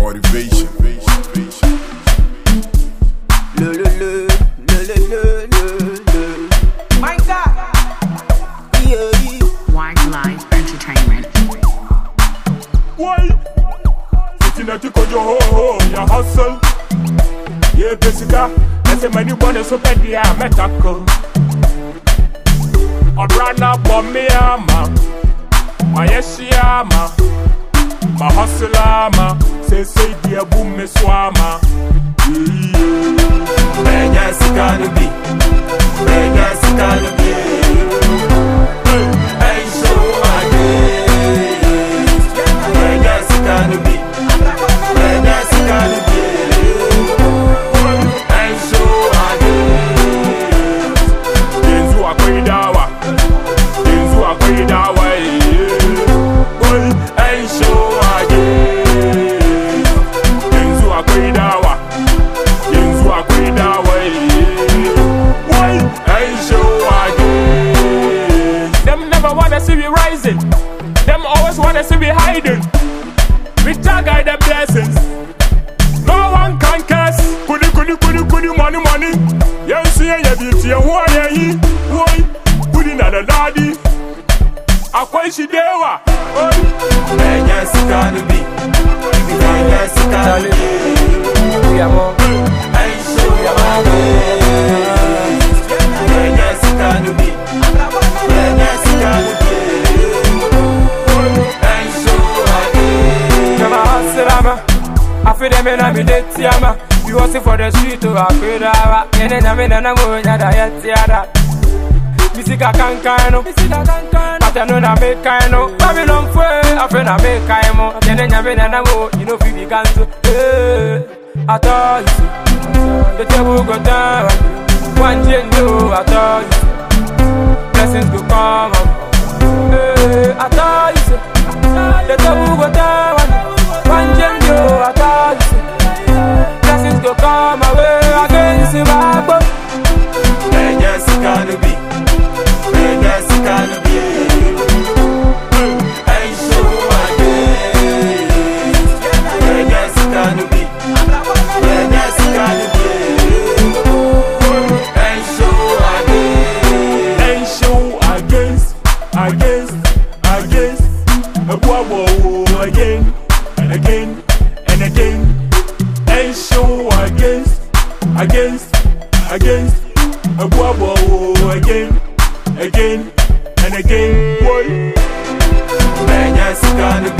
motivation. My God. Wildlife Entertainment. Why? Sitting at the kojo, ya hustle. Yeah, Jessica. There's a many bonus so bad, yeah, metako. Or run up on me, ama. My yeshiama. My hustle, ama. Say, dear boom, miss wama. Jessica, to be. Jessica, to be. Ain't so against. Jessica, to be. Jessica, to be. Ain't so against. Denzu akwidawa. Denzu akwidawa. Ain't so against. Denzu akwidawa. Denzu akwidawa. Ain't so against. Them never wanna see me rising. Them always wanna see me hiding. We tag out the blessings. No one can curse. Kudi, money. You see ya beauty and who are you? Why? Kudi na the daddy. Akwa shi dewa. Jessica, to be. Jessica, to be. Ain't so against. Jessica, to be. Jessica, to be. Ain't so against. Come on, hustle, I feel them in a minute, yama. You hustle for the street to a credawa. And then I'm in a moon at a yet. Music I can't kind of. But I know I make kind of. Babylon fue, I feel I make kind of. And then I'm in a moon, you know, if you can do. I thought you see. The table go down. One day, no, I thought you see. Blessings go come. I thought you see. The table go down. One day, no, I thought you see. Blessings go come away against the Bible. Jessica, to be. Jessica, to be. Ain't so against. Jessica, to be. Jessica, to be. Ain't so against. Ain't show against. A whoa, again and again and again. Ain't show against. A whoa, again and again. Boy. Jessica, to be.